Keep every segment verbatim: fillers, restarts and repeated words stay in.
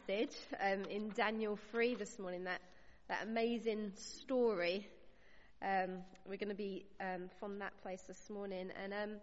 passage um, in Daniel three this morning, that, that amazing story. Um, we're going to be um, from that place this morning. And um,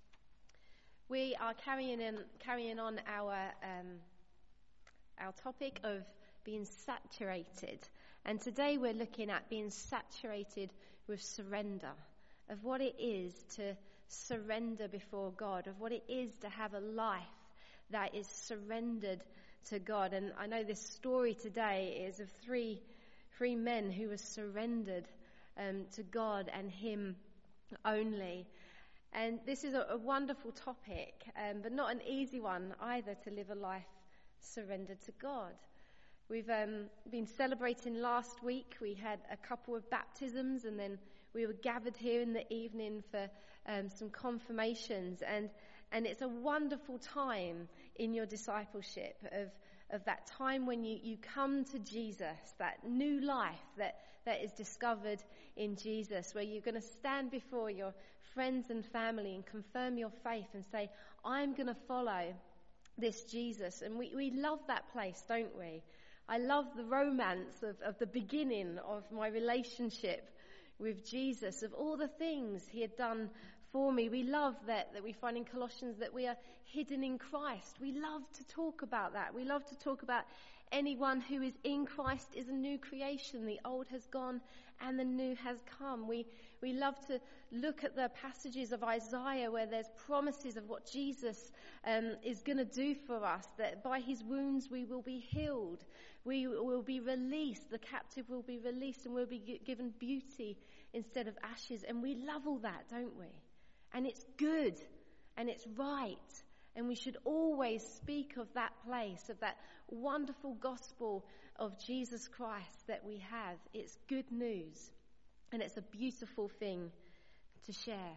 we are carrying, in, carrying on our, um, our topic of being saturated. And today we're looking at being saturated with surrender, of what it is to surrender before God, of what it is to have a life that is surrendered to God. And I know this story today is of three three men who were surrendered um, to God and Him only. And this is a, a wonderful topic, um, but not an easy one either, to live a life surrendered to God. We've um, been celebrating last week. We had a couple of baptisms, and then we were gathered here in the evening for um, some confirmations. And and it's a wonderful time in your discipleship, of of that time when you, you come to Jesus, that new life that, that is discovered in Jesus, where you're going to stand before your friends and family and confirm your faith and say, I'm going to follow this Jesus. And we, we love that place, don't we? I love the romance of, of the beginning of my relationship with Jesus, of all the things He had done for me. We love that, that we find in Colossians that we are hidden in Christ. We love to talk about that. We love to talk about anyone who is in Christ is a new creation. The old has gone and the new has come. We we love to look at the passages of Isaiah where there's promises of what Jesus um, is going to do for us, that by His wounds we will be healed. We will be released. The captive will be released, and we'll be given beauty instead of ashes. And we love all that, don't we? And it's good, and it's right. And we should always speak of that place, of that wonderful gospel of Jesus Christ that we have. It's good news, and it's a beautiful thing to share.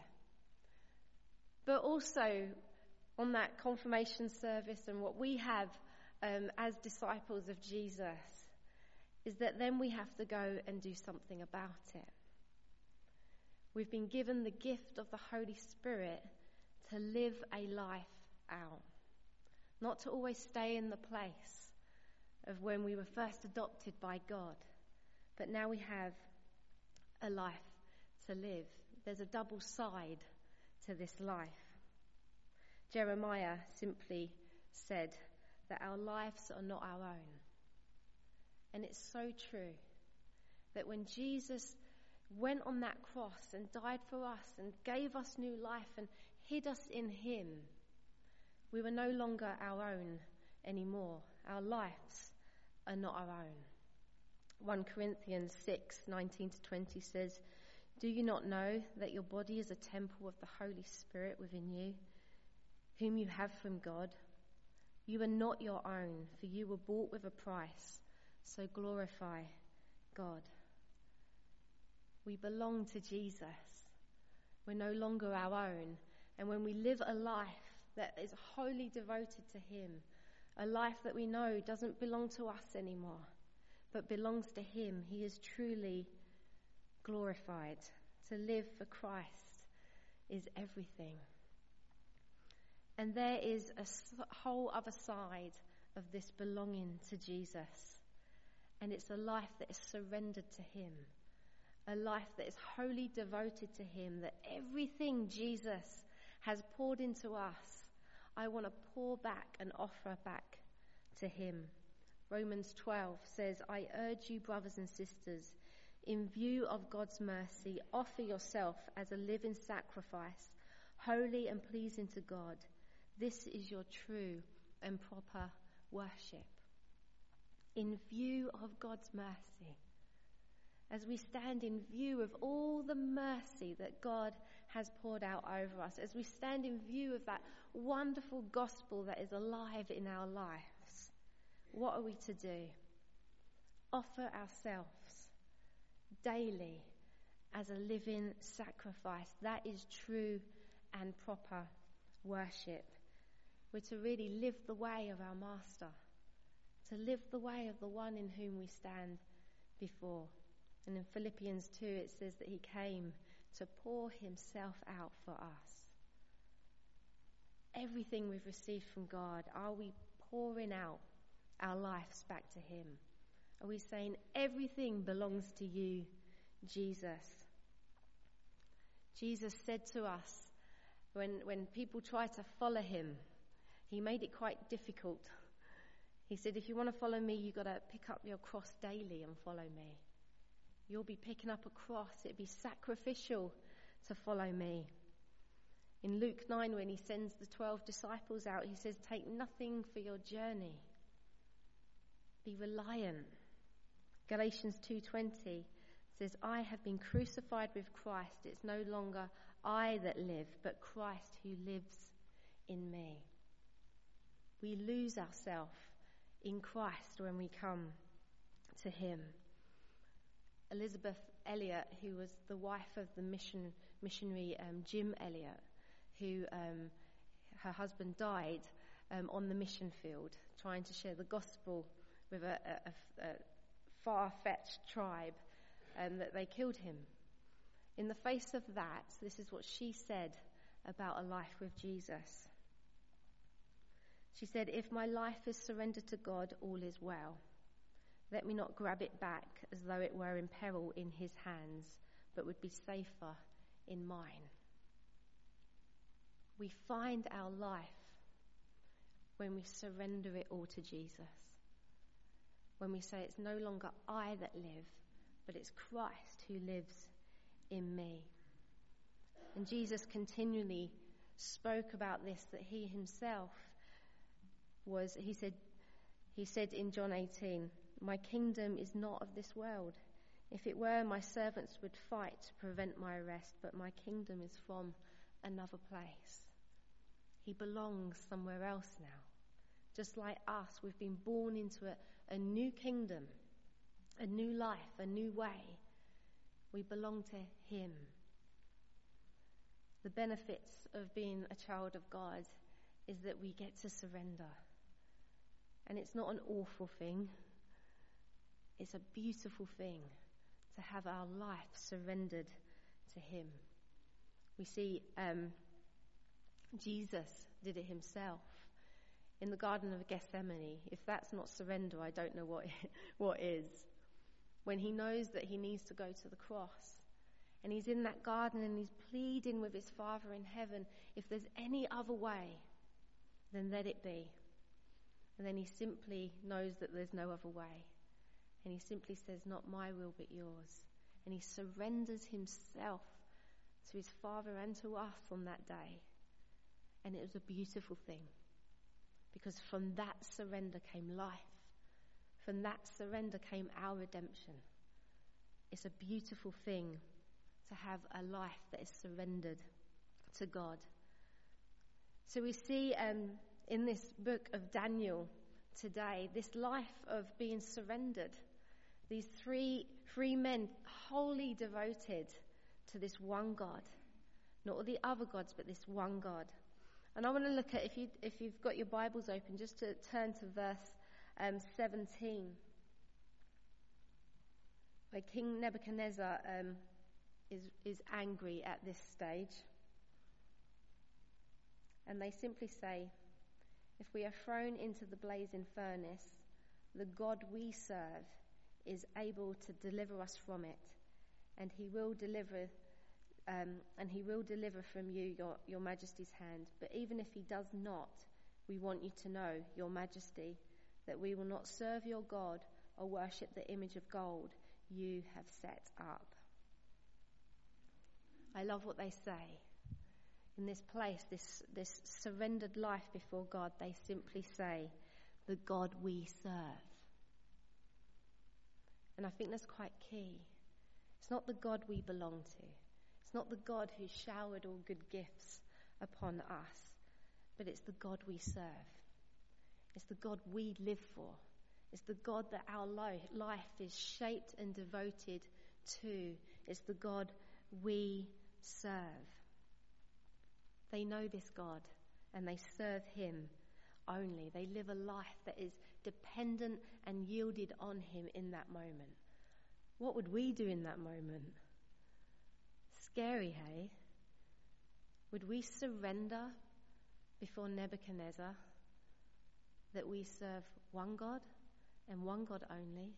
But also, on that confirmation service, and what we have um, as disciples of Jesus, is that then we have to go and do something about it. We've been given the gift of the Holy Spirit to live a life out, not to always stay in the place of when we were first adopted by God, but now we have a life to live. There's a double side to this life. Jeremiah simply said that our lives are not our own. And it's so true that when Jesus went on that cross and died for us and gave us new life and hid us in Him, we were no longer our own anymore. Our lives are not our own. First Corinthians six nineteen to twenty says, do you not know that your body is a temple of the Holy Spirit within you, whom you have from God? You are not your own, for you were bought with a price, so glorify God. We belong to Jesus. We're no longer our own. And when we live a life that is wholly devoted to Him, a life that we know doesn't belong to us anymore, but belongs to Him, He is truly glorified. To live for Christ is everything. And there is a whole other side of this belonging to Jesus. And it's a life that is surrendered to Him. A life that is wholly devoted to Him, that everything Jesus has poured into us, I want to pour back and offer back to Him. Romans twelve says, I urge you, brothers and sisters, in view of God's mercy, offer yourself as a living sacrifice, holy and pleasing to God. This is your true and proper worship. In view of God's mercy, as we stand in view of all the mercy that God has poured out over us, as we stand in view of that wonderful gospel that is alive in our lives, what are we to do? Offer ourselves daily as a living sacrifice. That is true and proper worship. We're to really live the way of our Master, to live the way of the one in whom we stand before. And in Philippians two it says that He came to pour Himself out for us. Everything we've received from God, are we pouring out our lives back to him? Are we saying everything belongs to you, Jesus? Jesus said to us when, when people try to follow him, he made it quite difficult. He said, if you want to follow me, you've got to pick up your cross daily and follow me. You'll be picking up a cross. It'd be sacrificial to follow me. In Luke nine, when he sends the twelve disciples out, he says, take nothing for your journey. Be reliant. Galatians two twenty says, I have been crucified with Christ. It's no longer I that live, but Christ who lives in me. We lose ourselves in Christ when we come to him. Elizabeth Elliot, who was the wife of the mission, missionary um, Jim Elliot, who um, her husband died um, on the mission field trying to share the gospel with a, a, a, a far-fetched tribe, um, that they killed him. In the face of that, this is what she said about a life with Jesus. She said, if my life is surrendered to God, all is well. Let me not grab it back as though it were in peril in his hands, but would be safer in mine. We find our life when we surrender it all to Jesus. When we say it's no longer I that live, but it's Christ who lives in me. And Jesus continually spoke about this, that he himself was, he said, he said in John eighteen, my kingdom is not of this world. If it were, my servants would fight to prevent my arrest, but my kingdom is from another place. He belongs somewhere else now. Just like us, we've been born into a, a new kingdom, a new life, a new way. We belong to him. The benefits of being a child of God is that we get to surrender. And it's not an awful thing. It's a beautiful thing to have our life surrendered to him. We see um, Jesus did it himself in the Garden of Gethsemane. If that's not surrender, I don't know what what is. When he knows that he needs to go to the cross, and he's in that garden and he's pleading with his Father in heaven, if there's any other way, then let it be. And then he simply knows that there's no other way. And he simply says, not my will but yours. And he surrenders himself to his Father and to us on that day. And it was a beautiful thing. Because from that surrender came life. From that surrender came our redemption. It's a beautiful thing to have a life that is surrendered to God. So we see um, in this book of Daniel today, this life of being surrendered. These three, three men wholly devoted to this one God. Not all the other gods, but this one God. And I want to look at, if, you, if you've got your Bibles open, just to turn to verse um, seventeen. Where King Nebuchadnezzar um, is, is angry at this stage. And they simply say, if we are thrown into the blazing furnace, the God we serve is able to deliver us from it, and he will deliver um, and he will deliver from you your, your majesty's hand. But even if he does not, we want you to know, your majesty, that we will not serve your God or worship the image of gold you have set up. I love what they say. In this place, this, this surrendered life before God, they simply say, the God we serve. And I think that's quite key. It's not the God we belong to. It's not the God who showered all good gifts upon us, but it's the God we serve. It's the God we live for. It's the God that our life is shaped and devoted to. It's the God we serve. They know this God and they serve him only. They live a life that is dependent and yielded on him in that moment. What would we do in that moment? Scary, hey? Would we surrender before Nebuchadnezzar that we serve one God and one God only.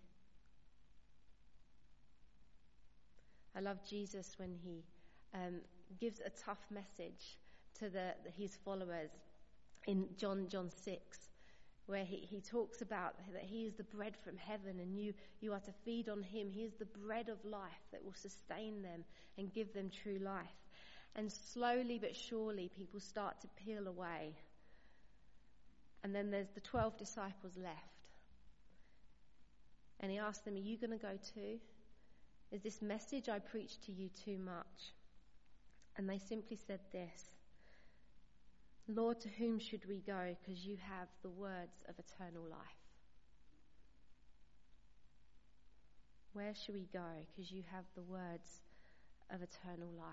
I love Jesus when he um, gives a tough message to the, his followers in John John six, where he, he talks about that he is the bread from heaven and you, you are to feed on him. He is the bread of life that will sustain them and give them true life. And slowly but surely people start to peel away. And then there's the twelve disciples left. And he asked them, are you going to go too? Is this message I preach to you too much? And they simply said this, Lord, to whom should we go? Because you have the words of eternal life. Where should we go? Because you have the words of eternal life.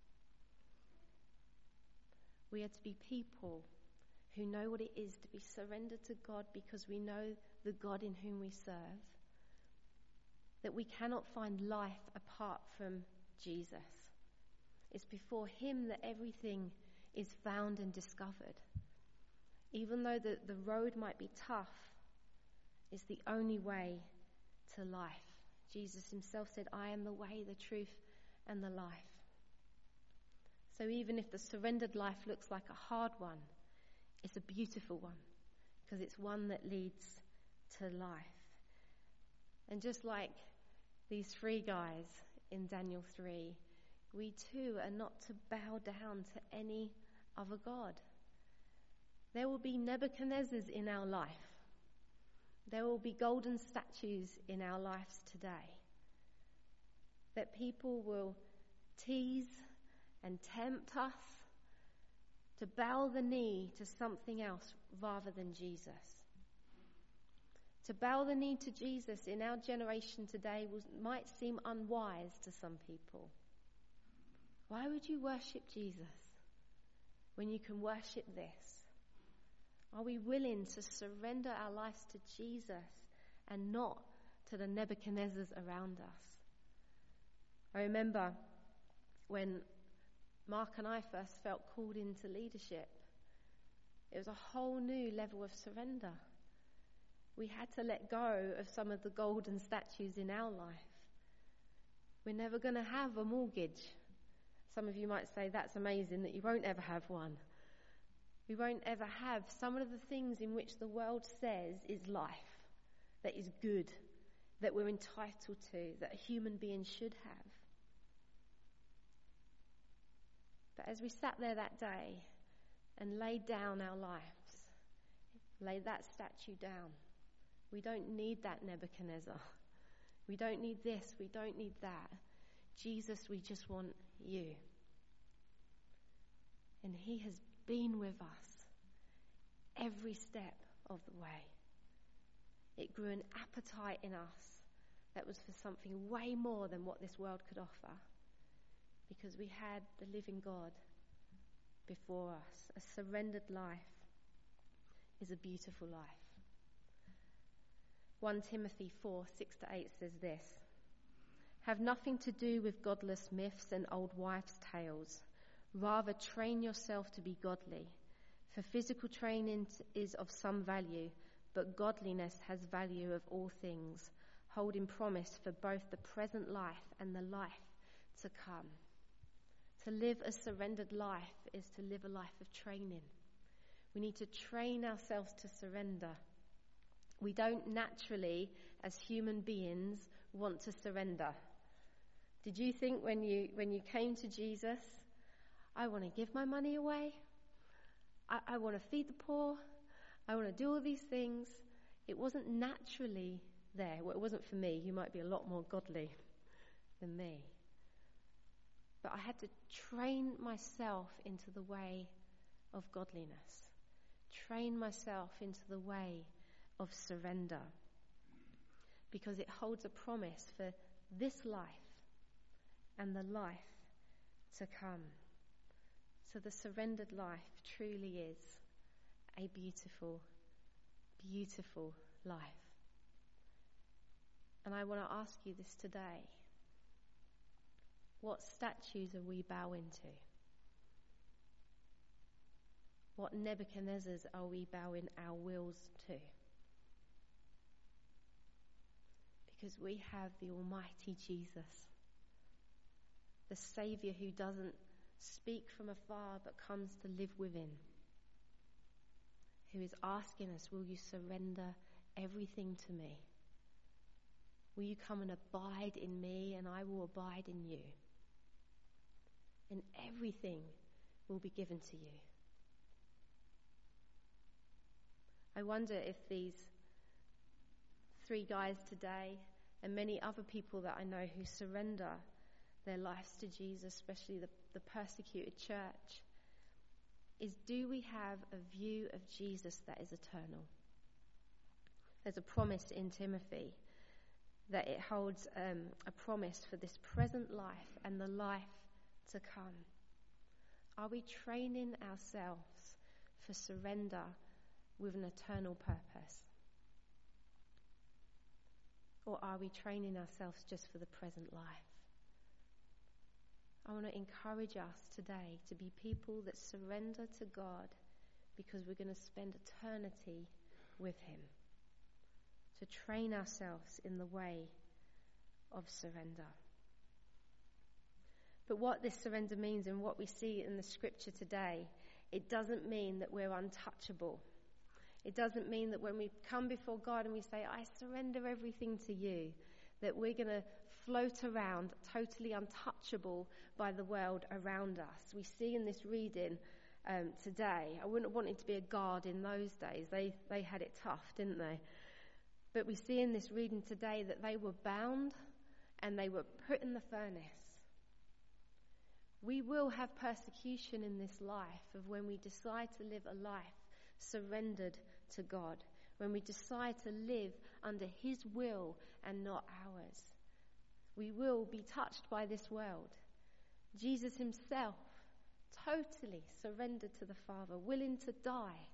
We are to be people who know what it is to be surrendered to God because we know the God in whom we serve. That we cannot find life apart from Jesus. It's before him that everything is found and discovered. Even though the, the road might be tough, it's the only way to life. Jesus himself said, I am the way, the truth, and the life. So even if the surrendered life looks like a hard one, it's a beautiful one because it's one that leads to life. And just like these three guys in Daniel three, we too are not to bow down to any other god. There will be Nebuchadnezzars in our life. There will be golden statues in our lives today. That people will tease and tempt us to bow the knee to something else rather than Jesus. To bow the knee to Jesus in our generation today was, might seem unwise to some people. Why would you worship Jesus when you can worship this? Are we willing to surrender our lives to Jesus and not to the Nebuchadnezzars around us? I remember when Mark and I first felt called into leadership, it was a whole new level of surrender. We had to let go of some of the golden statues in our life. We're never going to have a mortgage. Some of you might say that's amazing that you won't ever have one. We won't ever have some of the things in which the world says is life, that is good, that we're entitled to, that a human being should have. But as we sat there that day and laid down our lives, laid that statue down, we don't need that Nebuchadnezzar. We don't need this. We don't need that. Jesus, we just want you. And he has been with us every step of the way. It grew an appetite in us that was for something way more than what this world could offer. Because we had the living God before us. A surrendered life is a beautiful life. First Timothy four, six to eight says this, have nothing to do with godless myths and old wives' tales. Rather, train yourself to be godly. For physical training is of some value, but godliness has value of all things, holding promise for both the present life and the life to come. To live a surrendered life is to live a life of training. We need to train ourselves to surrender. We don't naturally, as human beings, want to surrender. Did you think when you when you came to Jesus, I want to give my money away, I, I want to feed the poor, I want to do all these things? It wasn't naturally there. Well, it wasn't for me. You might be a lot more godly than me. But I had to train myself into the way of godliness. Train myself into the way of surrender. Because it holds a promise for this life and the life to come. So the surrendered life truly is a beautiful, beautiful life. And I want to ask you this today. What statues are we bowing to? What Nebuchadnezzars are we bowing our wills to? Because we have the Almighty Jesus, the Saviour who doesn't speak from afar but comes to live within, who is asking us, will you surrender everything to me? Will you come and abide in me, and I will abide in you? And everything will be given to you. I wonder if these three guys today, and many other people that I know who surrender their lives to Jesus, especially the, the persecuted church, is do we have a view of Jesus that is eternal? There's a promise in Timothy that it holds um, a promise for this present life and the life to come. Are we training ourselves for surrender with an eternal purpose? Or are we training ourselves just for the present life? I want to encourage us today to be people that surrender to God because we're going to spend eternity with him. To train ourselves in the way of surrender. But what this surrender means and what we see in the scripture today, it doesn't mean that we're untouchable. It doesn't mean that when we come before God and we say, I surrender everything to you, that we're going to float around totally untouchable by the world around us. We see in this reading um, today, I wouldn't have wanted to be a guard in those days. They, they had it tough, didn't they? But we see in this reading today that they were bound and they were put in the furnace. We will have persecution in this life of when we decide to live a life surrendered to God, when we decide to live under his will and not ours. We will be touched by this world. Jesus himself totally surrendered to the Father, willing to die,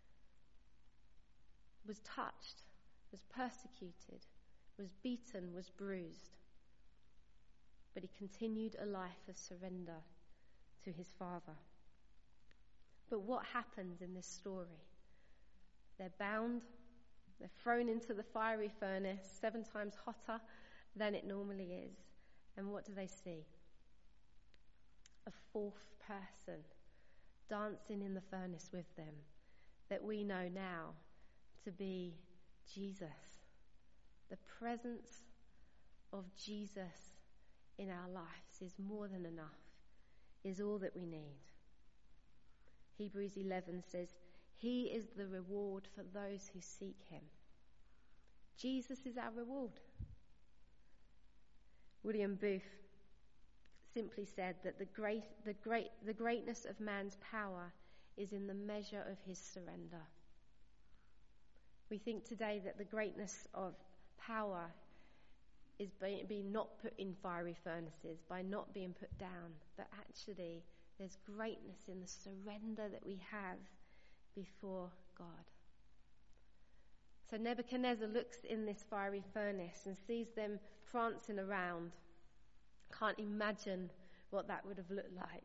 was touched, was persecuted, was beaten, was bruised. But he continued a life of surrender to his Father. But what happens in this story? They're bound, they're thrown into the fiery furnace, seven times hotter than it normally is. And what do they see? A fourth person dancing in the furnace with them that we know now to be Jesus. The presence of Jesus in our lives is more than enough, is all that we need. Hebrews eleven says, he is the reward for those who seek him. Jesus is our reward. William Booth simply said that the great, the great, the greatness of man's power is in the measure of his surrender. We think today that the greatness of power is being, being not put in fiery furnaces, by not being put down. But actually, there's greatness in the surrender that we have before God. So Nebuchadnezzar looks in this fiery furnace and sees them prancing around. Can't imagine what that would have looked like.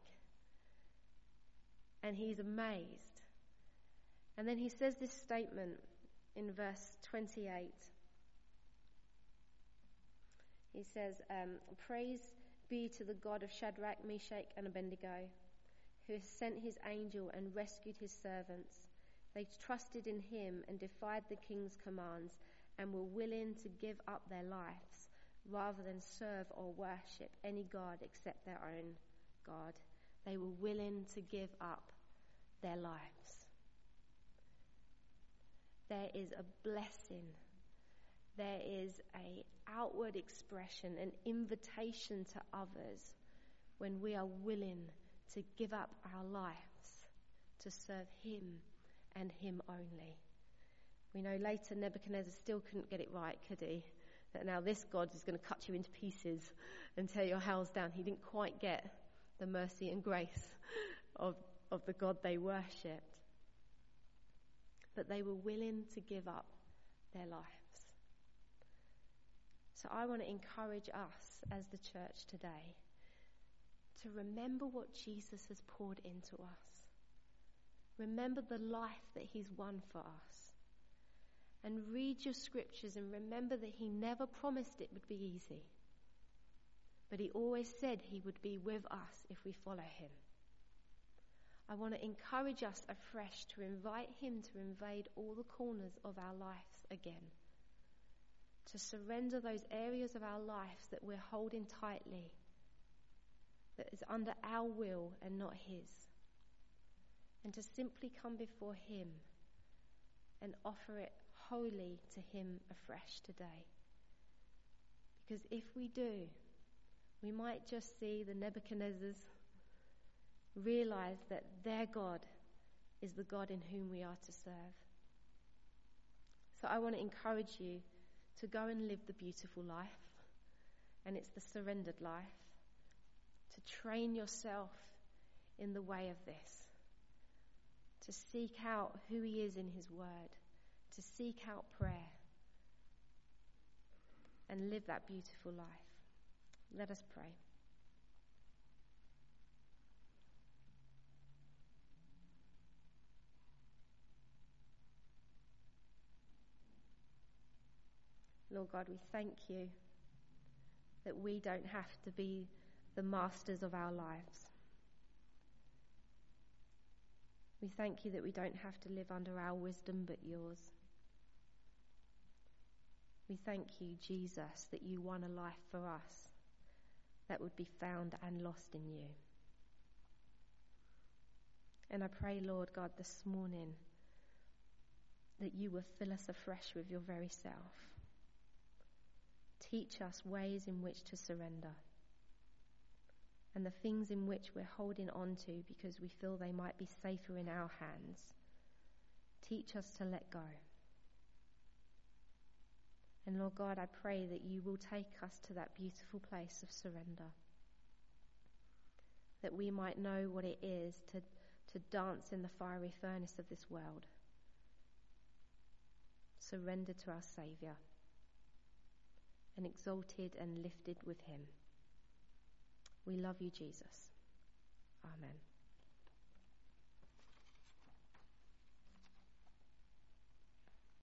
And he's amazed. And then he says this statement in verse twenty-eight. He says, um, praise be to the God of Shadrach, Meshach, and Abednego, who has sent his angel and rescued his servants. They trusted in him and defied the king's commands and were willing to give up their lives rather than serve or worship any god except their own God. They were willing to give up their lives. There is a blessing. There is an outward expression, an invitation to others when we are willing to give up our lives to serve him and him only. We know later Nebuchadnezzar still couldn't get it right, could he? That now this God is going to cut you into pieces and tear your house down. He didn't quite get the mercy and grace of, of the God they worshipped. But they were willing to give up their lives. So I want to encourage us as the church today to remember what Jesus has poured into us. Remember the life that he's won for us. and read your scriptures and remember that he never promised it would be easy. But he always said he would be with us if we follow him. I want to encourage us afresh to invite him to invade all the corners of our lives again. To surrender those areas of our lives that we're holding tightly, that is under our will and not his. And to simply come before him and offer it wholly to him afresh today. Because if we do, we might just see the Nebuchadnezzars realize that their God is the God in whom we are to serve. So I want to encourage you to go and live the beautiful life, and it's the surrendered life, to train yourself in the way of this, to seek out who he is in his word, to seek out prayer, and live that beautiful life. Let us pray. Lord God, we thank you that we don't have to be the masters of our lives. We thank you that we don't have to live under our wisdom but yours. We thank you, Jesus, that you won a life for us that would be found and lost in you. And I pray, Lord God, this morning that you will fill us afresh with your very self. Teach us ways in which to surrender, and the things in which we're holding on to because we feel they might be safer in our hands. Teach us to let go. And Lord God, I pray that you will take us to that beautiful place of surrender, that we might know what it is to, to dance in the fiery furnace of this world, surrender to our Saviour, and exalted and lifted with him. We love you, Jesus. Amen.